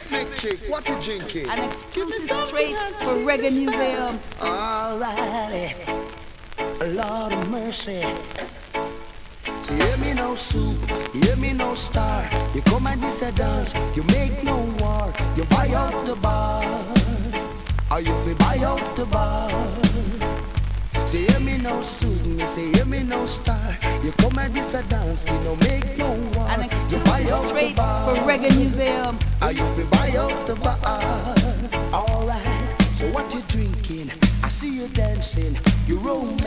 Big chick, what you drinking? An exclusive straight for Reggae Museum. Alrighty, Lord of mercy. So hear me no soup, hear me no star. You come and this a dance, you make no war. You buy out the bar, or you fi buy out the bar. Say hear me no suit, me say hear me no star. You come and this a dance, you no make no war. An exclusive straight for Reggae Museum. Are you fi buy out the bar? Alright, so what you drinking? I see you dancing, you roam.